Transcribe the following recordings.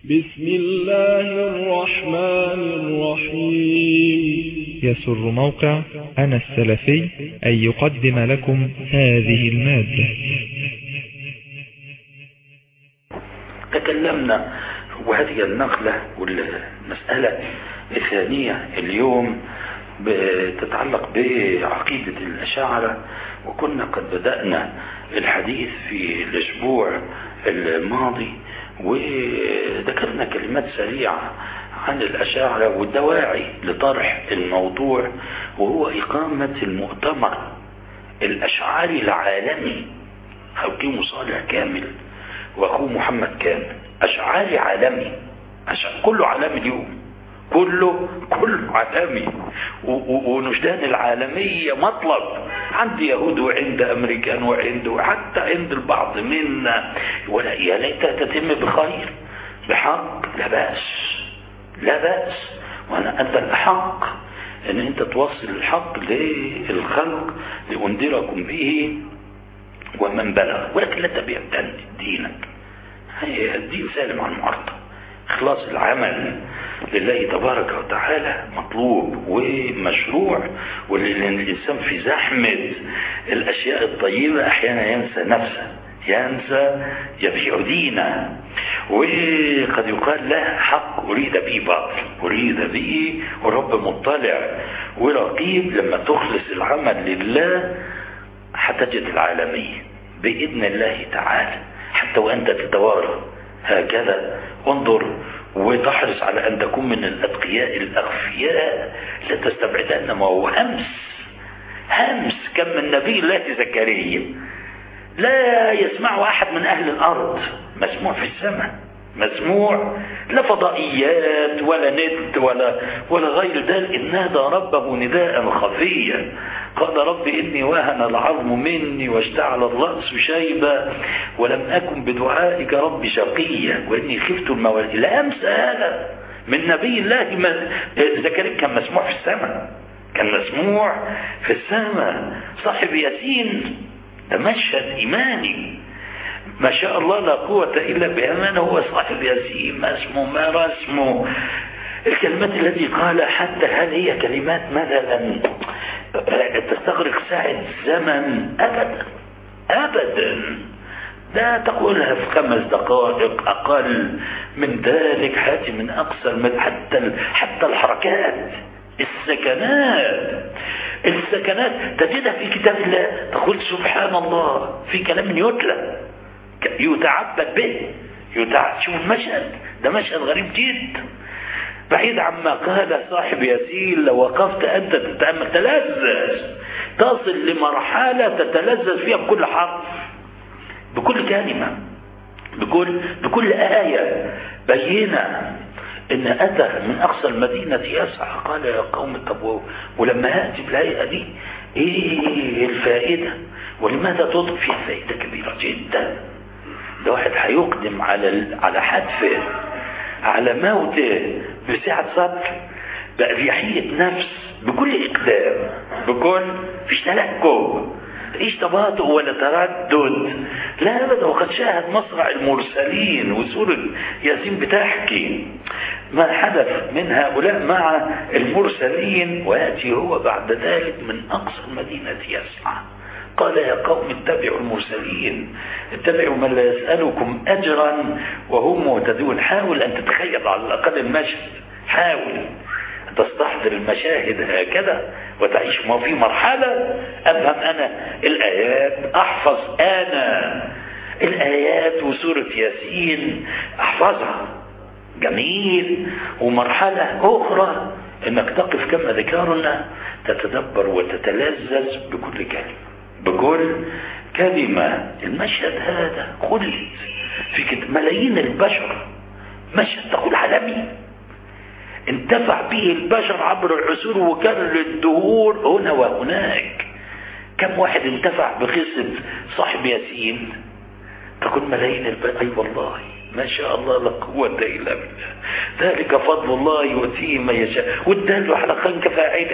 بسم الله الرحمن الرحيم. يسر موقع أنا السلفي أن يقدم لكم هذه المادة. تكلمنا وهذه النقلة والمسألة الثانية اليوم بتتعلق بعقيدة الأشاعرة، وكنا قد بدأنا الحديث في الأسبوع الماضي وذكرنا كلمات سريعة عن الأشاعرة والدواعي لطرح الموضوع، وهو إقامة المؤتمر الأشعري العالمي. حكيم صالح كامل وأخوه محمد كامل أشعري عالمي، كله عالمي اليوم، كله عالمي، ونجدان العالمية مطلب عند يهود وعند أمريكان وعند حتى عند البعض منا، ولا يا ليتها تتم بخير بحق. لا بأس وأنا أنت الأحق أن أنت توصل الحق للخلق لأنذركم به ومن بلغ، ولكن لا تبيع دينك. الدين سالم عن معارضة. إخلاص العمل لله تبارك وتعالى مطلوب ومشروع، ولأن الإنسان في زحمة الأشياء الطيبة أحيانا ينسى نفسه، يبيع دينه، وقد يقال له حق أريد به باطل، أريد به ورب مطلع ورقيب. لما تخلص العمل لله حتجد العالمية بإذن الله تعالى، حتى وأنت تتوارى هكذا انظر وتحرص على أن تكون من الأتقياء الأغفياء، لا تستبعدن ما هو همس. كم من نبي الله زكريا لا يسمع أحد من أهل الأرض، مسموع في السماء، مسموع لا فضائيات ولا نت ولا غير ذلك. إن نادى ربه نداء خفيا قال رب إني وهن العظم مني واشتعل الرأس شيبا ولم أكن بدعائك رب شقيا وإني خفت الموالي. لا أمس هذا من نبي الله. زكريا كان مسموع في السماء، صاحب ياسين ده مشهد إيماني ما شاء الله لا قوة إلا بأمان. هو صاحب ياسين، ما اسمه ما رسمه. الكلمات التي قال حتى هل هي كلمات مثلا تستغرق ساعة زمن؟ أبدا لا تقولها في 5 دقائق، أقل من ذلك. حتى من أقصى حتى الحركات، السكنات تجدها في كتاب الله. تقول سبحان الله في كلام يتعبد به. شوف المشهد ده، مشهد غريب جدا بعيد عما قال صاحب ياسين. لو وقفت أنت تتأمل تلذذ، تصل لمرحلة تتلذذ فيها بكل حرف، بكل كلمة، بكل آية بينة. إن أتى من أقصى المدينة يسعى قال يا قوم طب ولما يأتي بالهيئة دي إيه الفائدة؟ ولماذا تضرب فيها فائدة كبيرة جدا؟ ده واحد هيقدم على حتفه، على موته بسعة صدر، بأريحية نفس، بكل إقدام، فيش تلكم، ايش تباطؤ ولا تردد، لا ابدا. وقد شاهد مصرع المرسلين، وسورة ياسين بتحكي ما حدث من هؤلاء مع المرسلين. ويأتي هو بعد ذلك من أقصى المدينة يسعى قال يا قوم اتبعوا المرسلين، اتبعوا من لا يسألكم أجرا وهم مهتدون. حاول أن تتخيل على الأقل المشهد، حاول تستحضر المشاهد هكذا وتعيش. ما في مرحلة أفهم أنا الآيات، أحفظ أنا الآيات وسورة ياسين أحفظها، جميل. ومرحلة أخرى أنك تقف كما ذكرنا تتدبر وتتلذذ بكل كلمة. المشهد هذا خلد في ملايين البشر، مشهد تقول عالمي انتفع به البشر عبر العصور وكان للدهور هنا وهناك. كم واحد انتفع بقصة صاحب ياسين؟ تقول ملايين أي والله ما شاء الله لا قوة إلا بالله، ذلك فضل الله يؤتيه من يشاء، والدال على خير كفاعله.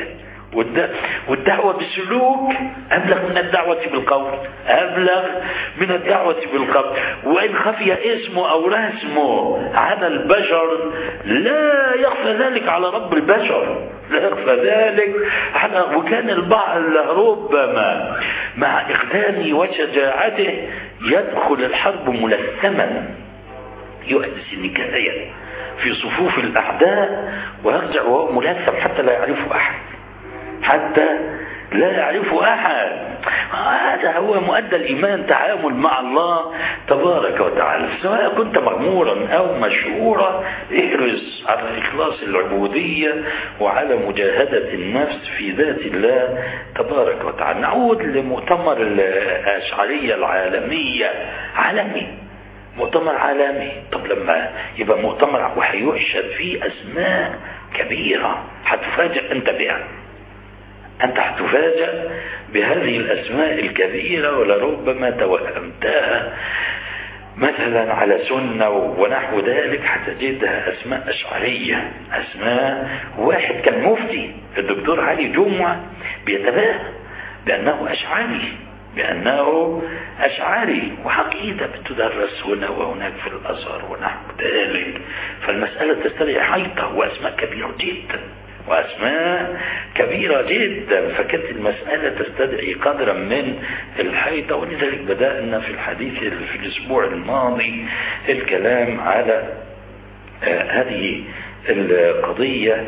والدعوة بالسلوك أبلغ من الدعوة بالقول، أبلغ من الدعوة بالقول. وإن خفي اسمه أو رسمه على البشر لا يخفى ذلك على رب البشر، لا يخفى ذلك على. وكان البعض ربما مع إقدامه وشجاعته يدخل الحرب ملثما، يحدث النكاية في صفوف الأعداء ويرجع وهو ملثم حتى لا يعرفه أحد، حتى لا يعرفه أحد. هذا هو مؤدى الإيمان، تعامل مع الله تبارك وتعالى. سواء كنت مغمورا أو مشهورا، احرص على إخلاص العبودية وعلى مجاهدة النفس في ذات الله تبارك وتعالى. نعود لمؤتمر الأشعرية العالمية، عالمي، مؤتمر عالمي. طب لما يبقى مؤتمر وحيحشد فيه أسماء كبيرة هتفاجأ أنت بها، أنت هتفاجأ بهذه الأسماء الكبيرة ولربما توهمتها مثلا على سنة ونحو ذلك، هتجدها أسماء أشعرية. أسماء واحد كان مفتي الدكتور علي جمعة بيتباهى بأنه أشعري، بأنه أشعري، وحقيقة بتدرس هنا وهناك في الأزهر ونحو ذلك. فالمسألة تستدعي حيطة وأسماء كبيرة جدا، وأسماء كبيرة جدا، فكانت المسألة تستدعي قدرا من الحيطة. ولذلك بدأنا في الحديث في الأسبوع الماضي الكلام على هذه القضية،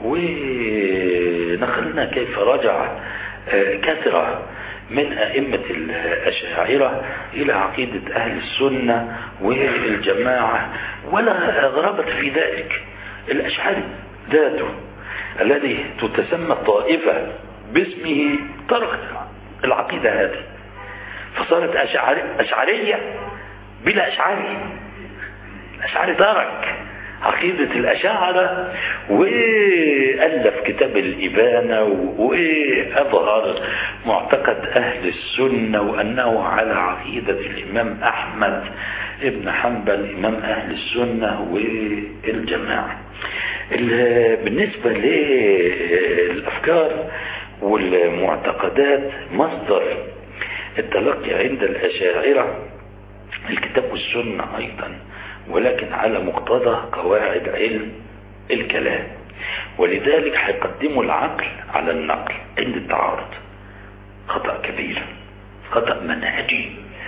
ونقلنا كيف رجع كثرة من أئمة الأشاعرة إلى عقيدة أهل السنة والجماعة، ولا غرابة في ذلك. الأشعري ذاته الذي تتسمى الطائفة باسمه ترك العقيدة هذه، فصارت أشعرية بلا أشعري. الأشعري ترك عقيدة الأشاعرة وألف كتاب الإبانة وأظهر معتقد أهل السنة وأنه على عقيدة الإمام أحمد ابن حنبل إمام أهل السنة والجماعة. بالنسبة للأفكار والمعتقدات، مصدر التلقي عند الأشاعرة الكتاب والسنة أيضا، ولكن على مقتضى قواعد علم الكلام، ولذلك هيقدموا العقل على النقل عند التعارض. خطأ كبير، خطأ منهجي.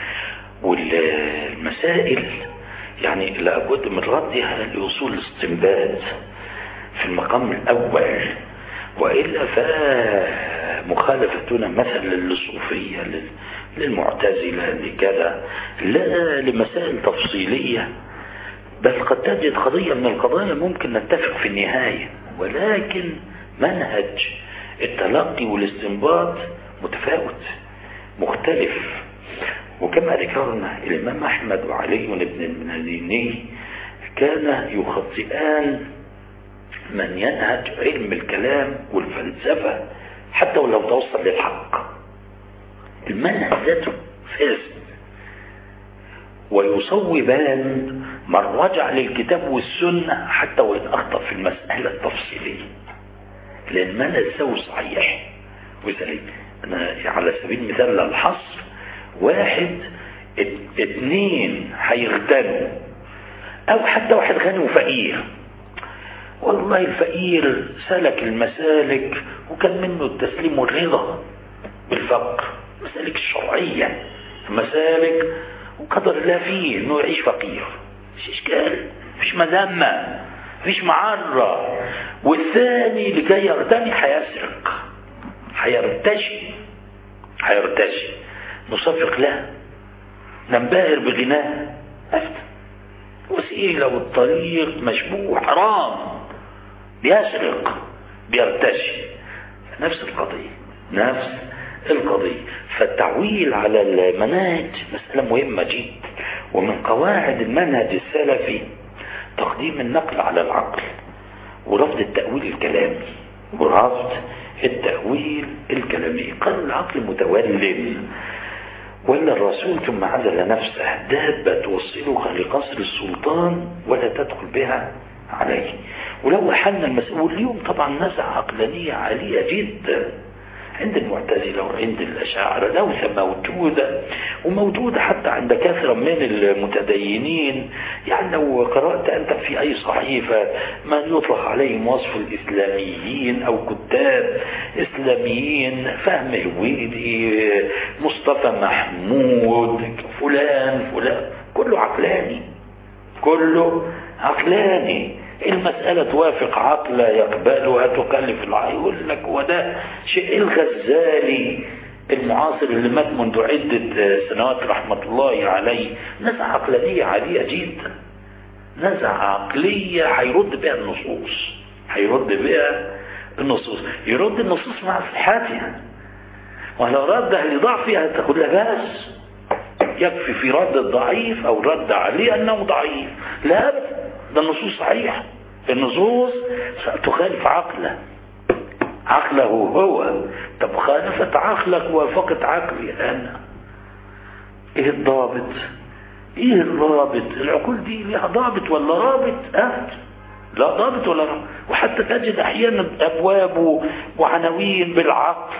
والمسائل يعني لابد من ردها لوصول الاستنباط في المقام الأول، وإلا فمخالفتنا مثلا للصوفية للمعتزلة لكذا لا لمسائل تفصيلية، بل قد تجد قضية من القضايا ممكن نتفق في النهاية، ولكن منهج التلقي والاستنباط متفاوت مختلف. وكما ذكرنا الإمام أحمد وعلي بن المديني كان يخطئان من ينهج علم الكلام والفلسفة حتى ولو توصل للحق. المنهج ذاته فاسد، ويصوبان من رجع للكتاب والسنة حتى وإن أخطأ في المسألة التفصيلية، لأن المنهج سوي صحيح. وذلك أنا على سبيل المثال للحصر، 1 2 هيغتنوا، أو حتى واحد غني وفقير. والله الفقير سلك المسالك وكان منه التسليم والرضا بالفقر، مسالك الشرعية، مسالك وقدر الله فيه انه يعيش فقير، مش اشكال، مش مذمة، مش معرة. والثاني اللي جاي يرتني هيسرق، هيرتشي، نصفق له، ننبهر بغناه، وسيلة والطريق مشبوه حرام، بيسرق، بيرتشي. نفس القضية. فالتعويل على المناهج مسألة مهمة جدا، ومن قواعد المنهج السلفي تقديم النقل على العقل ورفض التأويل الكلامي. قال العقل متولم، ولا الرسول ثم عزل نفسه، دابة توصلك لقصر السلطان ولا تدخل بها عليه. ولو حلنا المسؤول اليوم طبعا نزعة عقلانية عالية جدا عند المعتزلة وعند الأشاعرة لوثة موجودة، وموجودة حتى عند كثرة من المتدينين. يعني لو قرأت أنت في أي صحيفة ما يطلق عليهم وصف الإسلاميين أو كتاب إسلاميين، فهم الويدي، مصطفى محمود، فلان كله عقلاني، كله عقلاني. المسألة توافق عقل يقبلها تكلف العقل. يقول لك وده شيء. الغزالي المعاصر اللي مات منذ عدة سنوات رحمة الله عليه، نزعة عقلانية عالية جدا، نزعة عقلية هيرد بها النصوص، يرد النصوص مع صحتها، ولو ردها لضعفها تقول لا بأس، يكفي في رد الضعيف أو رد عليه أنه ضعيف. لا، ده النصوص صحيحة، النصوص تخالف عقله هو. طب خالفت عقلك ووافقت عقلي أنا، إيه الضابط؟ إيه الرابط؟ العقول دي لها ضابط ولا رابط؟ لا ضابط ولا رابط. وحتى تجد أحيانا أبواب وعناوين بالعقل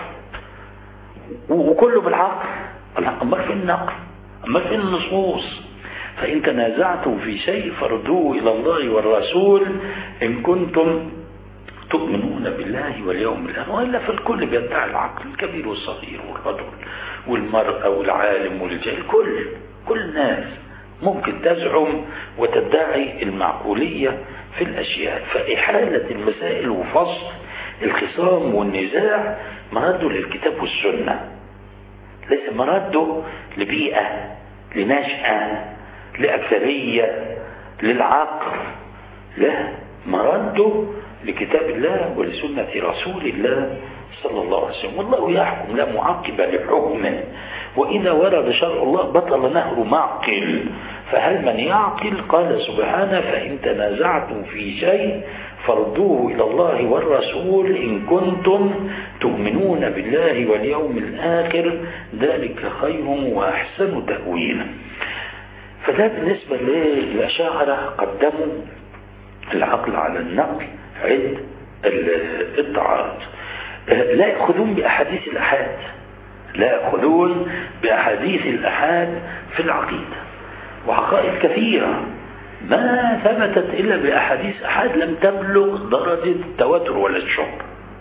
وكله بالعقل. أما في النقل، أما في النصوص. فإن تنازعتم في شيء فردوه إلى الله والرسول إن كنتم تؤمنون بالله واليوم الآخر. وإلا فالكل بيدعي العقل، الكبير والصغير والرجل والمرأة والعالم والجاهل، كل الناس ممكن تزعم وتدعي المعقولية في الأشياء. فإحالة المسائل وفصل الخصام والنزاع مرده للكتاب والسنة، ليس مرده لبيئة، لنشأة، لأكثرية، للعقل. لا، مرده لكتاب الله ولسنة رسول الله صلى الله عليه وسلم. والله يحكم لا معقب لحكمه، وإذا ورد شرع الله بطل نهر معقل. فهل من يعقل؟ قال سبحانه فإن تنازعتم في شيء فردوه إلى الله والرسول إن كنتم تؤمنون بالله واليوم الآخر ذلك خير وأحسن تأويلا. فده بالنسبة للأشاعرة قدموا العقل على النقل عند التعارض. لا يأخذون بأحاديث الأحاد، لا يأخذون بأحاديث الأحاد في العقيدة. وعقائد كثيرة ما ثبتت إلا بأحاديث أحاد لم تبلغ درجة التواتر ولا الشهرة.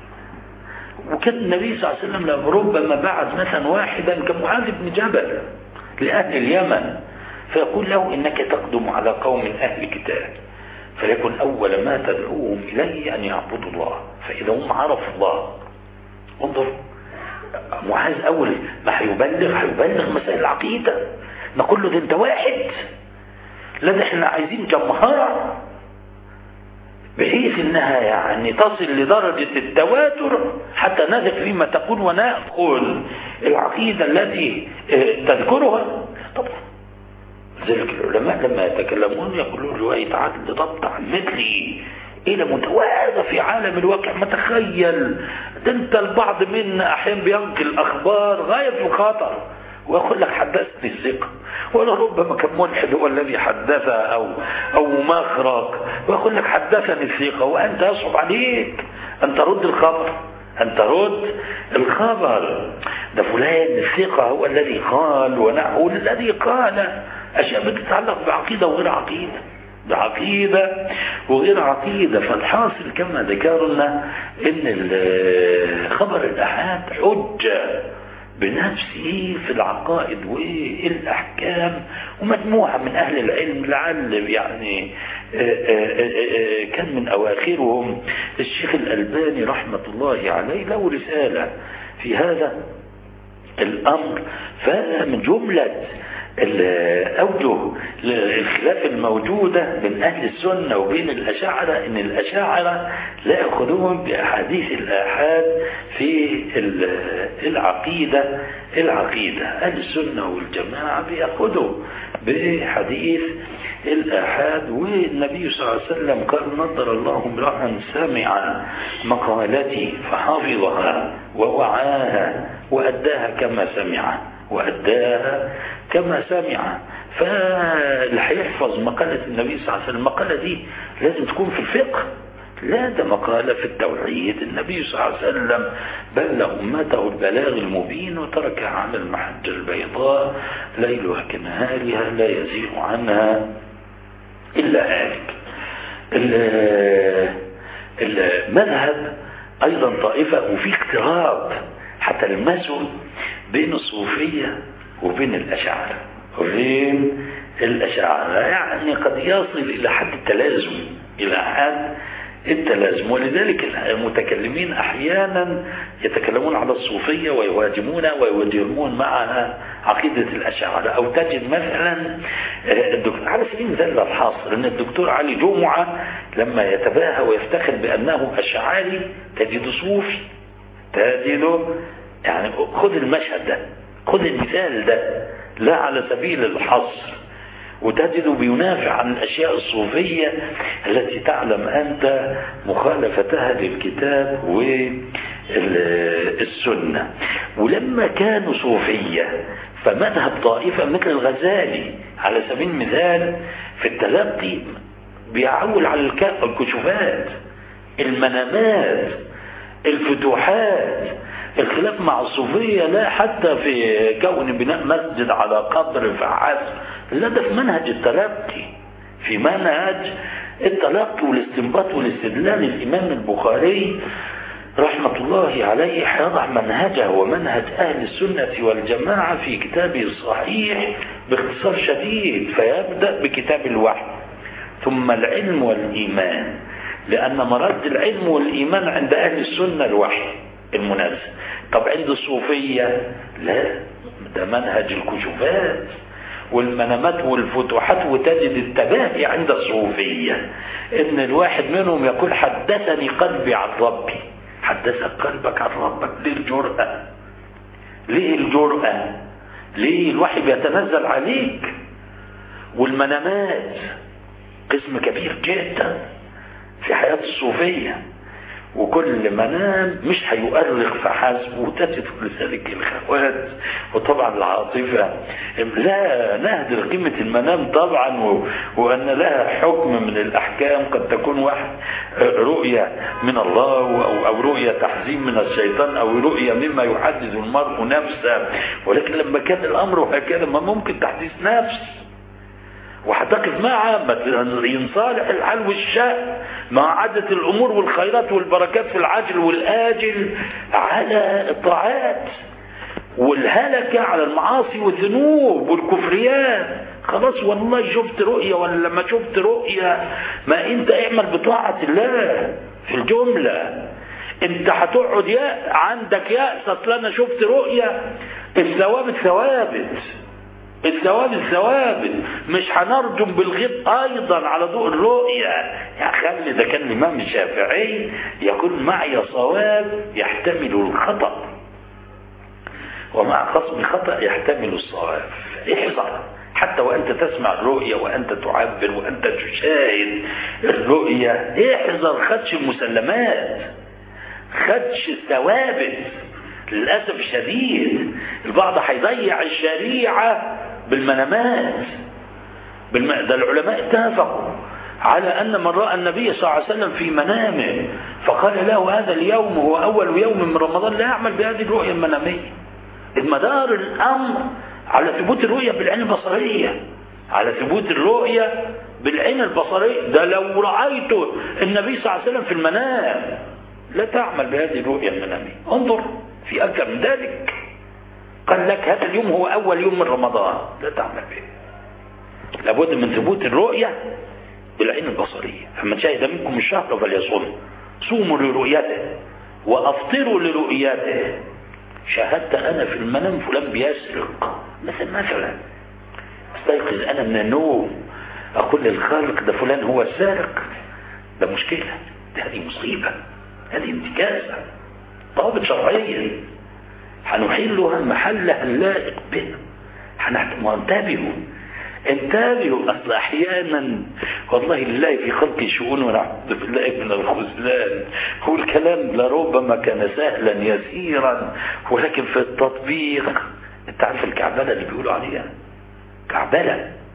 وكان النبي صلى الله عليه وسلم ربما بعث مثلا واحدا كمعاذ بن جبل لأهل اليمن فيقول له إنك تقدم على قوم أهل كتاب، فليكن أول ما تدعوهم إليه أن يعبدوا الله، فإذا هم عرفوا الله. انظر معاذ أول ما هيبلغ مسائل العقيدة، نقول له ده أنت واحد، لا ده احنا عايزين جمهرة بحيث انها يعني تصل لدرجة التواتر حتى نثق فيما تقول ونأخذ العقيدة التي تذكرها. طبعا ذلك العلماء لما يتكلمون يقولون رواية عدل ضبط عن مثلي إلى متواضع في عالم الواقع. ما تخيل ده انت البعض منا أحيانا بينقل أخبار غاية في الخطر ويقول لك حدثني الثقة، ولا ربما كان ملحد هو الذي حدث أو مخرج ويقول لك حدثني الثقة، وأنت يصعب عليك أن ترد الخبر. ده فلان الثقة هو الذي قال ونحو الذي قال أشياء بتتعلق بعقيدة وغير عقيدة، بعقيدة وغير عقيدة. فالحاصل كما ذكرنا إن خبر الأحاد حجة بنفسه في العقائد والأحكام. ومجموعة من أهل العلم لعل يعني كان من أواخرهم الشيخ الألباني رحمة الله عليه له رسالة في هذا الأمر. فمن جملة الأوجه الخلاف الموجودة بين أهل السنة وبين الأشاعرة إن الأشاعرة لا يأخذون بأحاديث الآحاد في العقيدة. أهل السنة والجماعة بيأخذوا بحديث الآحاد. والنبي صلى الله عليه وسلم قال نضر الله امرأ سمع مقالتي فحفظها ووعاها وأداها كما سمع فاللي هيحفظ مقالة النبي صلى الله عليه وسلم المقالة دي لازم تكون في الفقه، لا ده مقالة في التوحيد. النبي صلى الله عليه وسلم بلغ أمته البلاغ المبين وتركها على المحجة البيضاء ليلها كنهارها لا يزيغ عنها إلا هالك. المذهب أيضا طائفة وفي اقتراب حتى لمسوا بين الصوفية وبين الأشاعرة يعني قد يصل إلى حد التلازم ولذلك المتكلمين أحيانا يتكلمون على الصوفية ويهاجمون معها عقيدة الأشاعرة. أو تجد مثلا الدكتور على سبيل المثال الحاصل أن الدكتور علي جمعة لما يتباهى ويفتخر بأنه أشعري تجد صوفي، تجده يعني خذ المشهد ده، خذ المثال ده لا على سبيل الحصر، وتجد بينافع عن الأشياء الصوفية التي تعلم أنت مخالفتها للكتاب والسنة. ولما كانوا صوفية فمذهب طائفة مثل الغزالي على سبيل المثال في التلقي بيعول على الكشوفات، المنامات، الفتوحات. الخلاف مع الصوفية لا حتى في كون بناء مسجد على قبر فحسب، لا ده في منهج التلقي، في منهج التلقي والاستنباط والاستدلال. الإمام البخاري رحمة الله عليه يضع منهجه ومنهج أهل السنة والجماعة في كتابه الصحيح باختصار شديد، فيبدأ بكتاب الوحي ثم العلم والإيمان، لأن مراد العلم والإيمان عند أهل السنة الوحي المنزل. طب عند الصوفية لا، ده منهج الكشوفات والمنامات والفتوحات. وتجد التباهي عند الصوفية ان الواحد منهم يقول حدثني قلبي عن ربي. حدثك قلبك عن ربك؟ ليه الجرأة؟ ليه الوحي بيتنزل عليك؟ والمنامات قسم كبير جدا في حياة الصوفية، وكل منام مش هيؤرخ فحسب، وتجد لذلك الخوات وطبعا العاطفة لا نهدر قيمة المنام طبعا، وأن لها حكم من الأحكام. قد تكون واحد رؤية من الله أو رؤية تحزين من الشيطان أو رؤية مما يحدث المرء نفسه، ولكن لما كان الأمر هكذا ما ممكن تحديث نفس وهتقف معها ينصالح الحال والشأن مع عادة الأمور والخيرات والبركات في العاجل والآجل على الطاعات، والهلكة على المعاصي والذنوب والكفريات. خلاص والله شفت رؤية ولا ما شفت رؤية، ما انت اعمل بطاعة الله في الجملة. انت هتقعد عندك يأس اصل انا شفت رؤية، الثوابت مش هنرجم بالغيب ايضا على ضوء الرؤية. يعني خلي ده كان الامام الشافعي يقول معي صواب يحتمل الخطأ ومع خصم خطأ يحتمل الصواب. احذر حتى وانت تسمع الرؤية وانت تعبر وانت تشاهد الرؤية، احذر خدش المسلمات، خدش الثوابت. للأسف الشديد البعض هيضيع الشريعة بالمنامات. ده العلماء اتفقوا على أن من رأى النبي صلى الله عليه وسلم في منامه فقال له هذا اليوم هو أول يوم من رمضان لا يعمل بهذه الرؤية المنامية. المدار الأمر على ثبوت الرؤية بالعين البصرية، على ثبوت الرؤية بالعين البصرية. ده لو رأيت النبي صلى الله عليه وسلم في المنام لا تعمل بهذه الرؤية المنامية. انظر في أكثر من ذلك، قال لك هذا اليوم هو أول يوم من رمضان لا تعمل به. لابد من ثبوت الرؤية بالعين البصرية. فمن شهد منكم الشهر فليصوم، صوموا لرؤيته وأفطروا لرؤيته. شاهدت أنا في المنام فلان بيسرق مثلا، استيقظ أنا من النوم أقول للخالق ده فلان هو السارق، ده مشكلة، هذه مصيبة، هذه انتكاسة. ضوابط شرعية هنحلها محلها اللائق بنا. انتبهوا. أصل أحيانا والله لله في خلق شؤون ونعوذ بالله من الخذلان. هو الكلام لربما كان سهلا يسيرا، ولكن في التطبيق انت عارف الكعبلة اللي بيقولوا عليها كعبلة،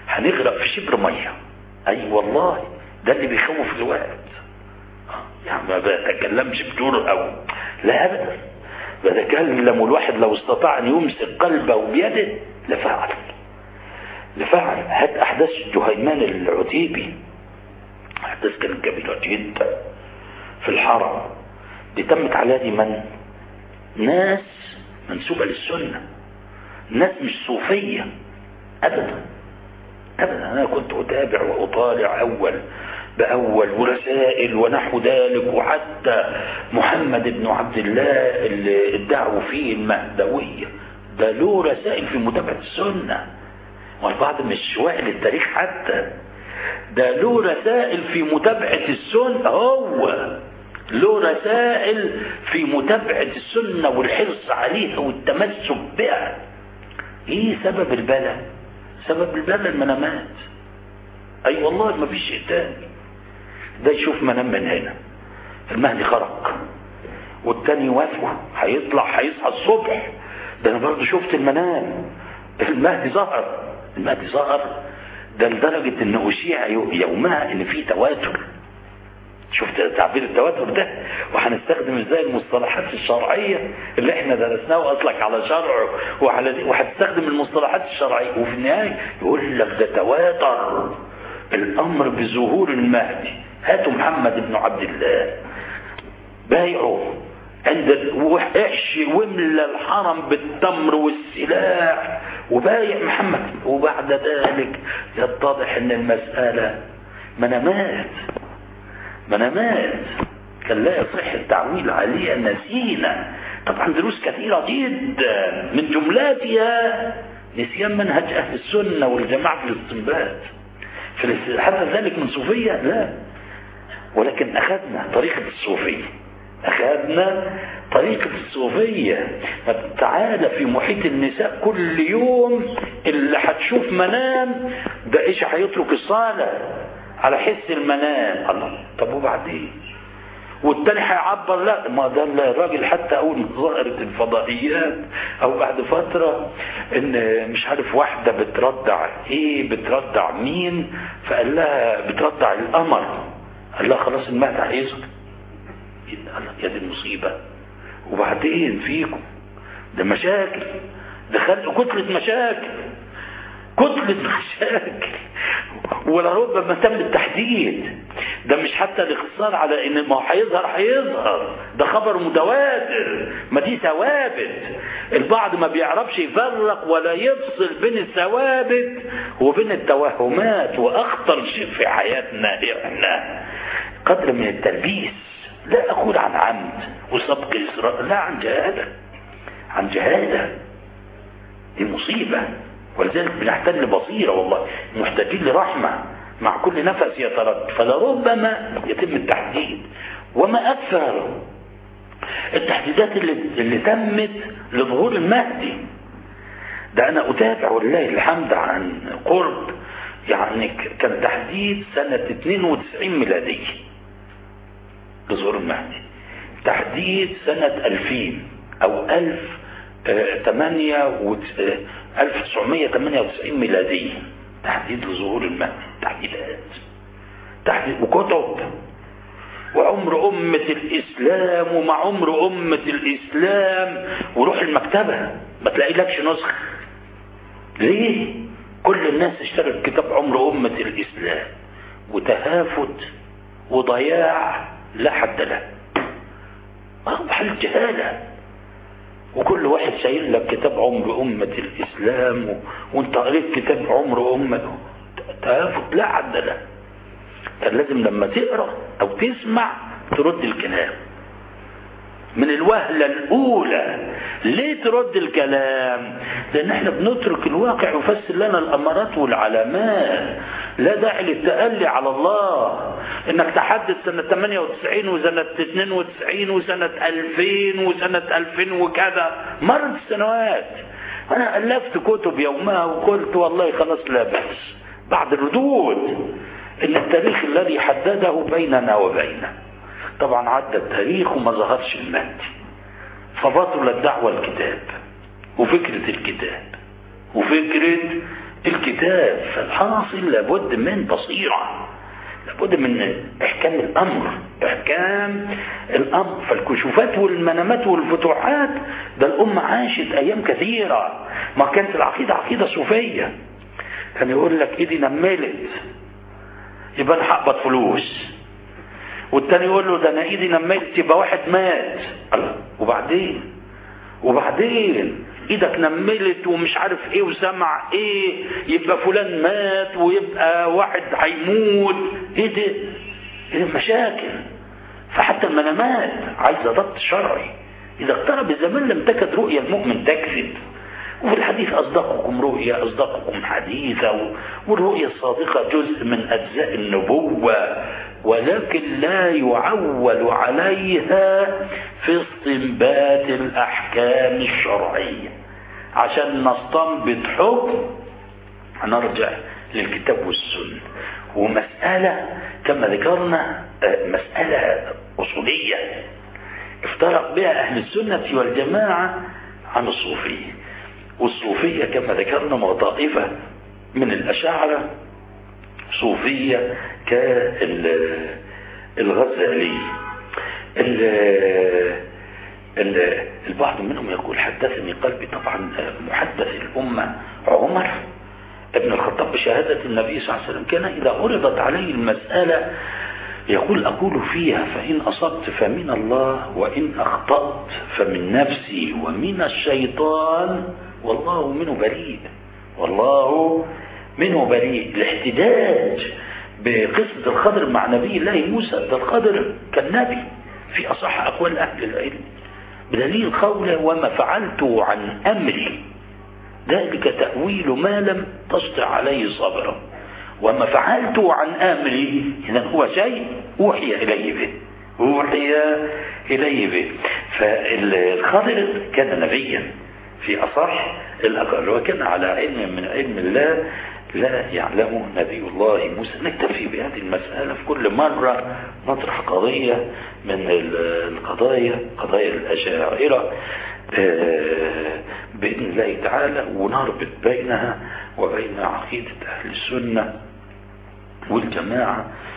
هنغرق في شبر مية. اي والله ده اللي بيخوف الوقت. يعني ما بتكلمش بجرأة لا ابدا، بتكلم والواحد لو استطاع ان يمسك قلبه بيده لفعل. هات احداث جهيمان العتيبي، احداث كانت كبيرة جدا في الحرم، دي تمت على يد من؟ ناس منسوبة للسنة، ناس مش صوفية ابدا. انا كنت اتابع واطالع اول باول ورسائل ونحو ذلك، وحتى محمد بن عبد الله اللي ادعوا فيه المهدوية ده له رسائل في متابعة السنة، والبعض مش واعي التاريخ حتى، ده له رسائل في متابعة السنة، هو له رسائل في متابعة السنة والحرص عليها والتمسك بها. ايه سبب البلاء؟ سبب البلاء المنامات. اي والله ما فيش شيء تاني. ده يشوف منام من هنا المهدي خرق، والتاني وافقه هيطلع هيصحى الصبح، ده انا برضه شفت المنام المهدي ظهر ده لدرجة ان اشيع يومها ان في تواتر. شفت تعبير التواتر ده؟ وهنستخدم ازاي المصطلحات الشرعية اللي احنا درسناها واصلك على شرع وهتستخدم المصطلحات الشرعية، وفي النهاية يقول لك ده تواتر الامر بظهور المهدي. هاتوا محمد بن عبد الله بايعوا عند وحش وملى الحرم بالتمر والسلاح وبايع محمد، وبعد ذلك يتضح ان المسألة منامات كان لا يصح التعويل عليه. نسينا طبعا دروس كثيرة جدا، من جملاتها نسيان منهج اهل السنة والجماعة في الاستنباط، حتى ذلك من صوفية لا، ولكن أخذنا طريقة الصوفية. تعالى في محيط النساء كل يوم اللي هتشوف منام ده ايش هيترك الصلاة على حس المنام. الله، طب وبعدين؟ والتاني هيعبر لا، ما ده الراجل حتى اول ظاهرة الفضائيات او بعد فترة ان مش عارف واحدة بتردع مين، فقال لها بتردع القمر، قال لها خلاص المهدي هيظهر. يا دي المصيبة. وبعدين فيكم ده مشاكل، ده خلق كتلة مشاكل ولربما تم التحديد. ده مش حتى الاختصار على ان ما هيظهر، ده خبر متواتر، ما دي ثوابت. البعض ما بيعرفش يفرق ولا يفصل بين الثوابت وبين التوهمات. واخطر شيء في حياتنا احنا قدر من التلبيس، لا اقول عن عمد وسبق الإسراء، لا، عن جهالة. دي مصيبة، ولذلك بنحتاج لبصيرة، والله محتاجين لرحمة مع كل نفس يترد. فلربما يتم التحديد، وما أكثر التحديدات اللي تمت لظهور المهدي. ده أنا أتابع والله الحمد عن قرب، يعني كان تحديد سنة 92 ميلادية لظهور المهدي، تحديد سنة 2000 أو 1998 ميلادية، تحديد لظهور المهدي، تحديد وكتب، وعمر أمة الإسلام ومع عمر أمة الإسلام، وروح المكتبة ما تلاقي لكش نسخ. ليه؟ كل الناس اشترت كتاب عمر أمة الإسلام، وتهافت وضياع لا حد له، أصبح الجهالة. وكل واحد شايل لك كتاب عمر أمة الإسلام وانت قريت كتاب عمر أمة، تهافت لا حد له. كان لازم لما تقرأ أو تسمع ترد الكلام من الوهلة الأولى. ليه ترد الكلام؟ لأن احنا بنترك الواقع يفسر لنا الأمارات والعلامات. لا داعي للتألي على الله انك تحدث سنة 98 وسنة 92 وسنة 2000 وسنة 2000 وكذا، مرت السنوات. انا ألفت كتب يومها وقلت والله خلاص لا بأس بعد الردود ان التاريخ الذي حدده بيننا وبينه. طبعا عدى التاريخ وما ظهرش المهدي، فبطل الدعوة الكتاب وفكرة الكتاب وفكرة الكتاب. فالحاصل لابد من بصيرة، لابد من احكام الامر. فالكشوفات والمنامات والفتوحات ده الامه عاشت ايام كثيره. ما كانت العقيده عقيده صوفيه، كان يقول لك ايدي نملت يبقى انا هقبض فلوس، والتاني يقول له ده انا ايدي نملت يبقى واحد مات. وبعدين ايدك نملت ومش عارف ايه وسمع ايه يبقى فلان مات ويبقى واحد هيموت. ايه ده مشاكل. فحتى المنامات عايزه ضبط شرعي. اذا اقترب الزمان لم تكد رؤيا المؤمن تكذب. وفي الحديث اصدقكم رؤيا اصدقكم حديثا، والرؤيا الصادقه جزء من اجزاء النبوه، ولكن لا يعول عليها في استنبات الأحكام الشرعية. عشان نستنبط حكم هنرجع للكتاب والسنة. ومسألة كما ذكرنا مسألة أصولية افترق بها أهل السنة والجماعة عن الصوفية. والصوفية كما ذكرنا مطائفة من الأشاعرة، صوفية كالغزالي. البعض منهم يقول حدثني قلبي، طبعا محدث الأمة عمر ابن الخطاب بشهادة النبي صلى الله عليه وسلم كان إذا عرضت عليه المسألة يقول أقول فيها فإن أصبت فمن الله وإن أخطأت فمن نفسي ومن الشيطان والله منه بريء. الاحتجاج بقصة الخضر مع نبي الله موسى، ده الخضر كالنبي في أصح أقوال أهل العلم، بدليل قوله وما فعلته عن أمري ذلك تأويل ما لم تستطع عليه صبرا. وما فعلته عن أمري إذن هو شيء أوحي إليه به. فالخضر كان نبيا في أصح الأقوال، وكان على علم من علم الله لا يعلم نبي الله موسى. نكتفي بهذه المسألة. في كل مرة نطرح قضية من القضايا الأشاعرة بإذن الله تعالى، ونربط بينها وبين عقيدة أهل السنة والجماعة